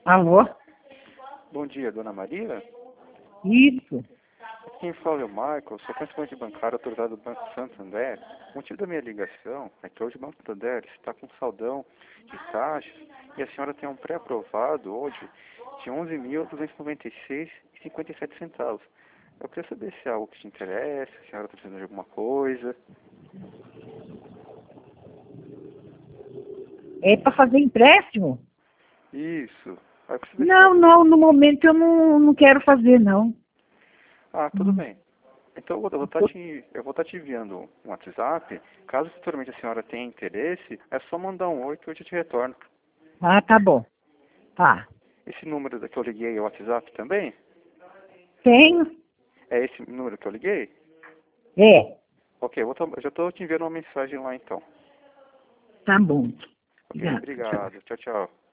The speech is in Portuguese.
Alô? Bom dia, dona Maria. Isso. Quem fala é o Michael, sou correspondente bancário autorizado do Banco Santander. O motivo da minha ligação é que hoje o Banco Santander está com saldão de taxas e a senhora tem um pré-aprovado hoje de 11.296,57 centavos. Eu queria saber se é algo que te interessa, se a senhora está precisando de alguma coisa. É para fazer empréstimo? Isso. Eu queria saber se Não, não, no momento eu não quero fazer, não. tudo bem. Então eu vou estar te enviando um WhatsApp. Caso futuramente a senhora tenha interesse, é só mandar um oi que eu te retorno. Ah, tá bom. Tá. Esse número que eu liguei é o WhatsApp também? Tenho? É esse número que eu liguei? É. Ok, eu já estou te enviando uma mensagem lá então. Tá bom. Ok, Obrigado. Tchau. obrigado. Tchau, tchau.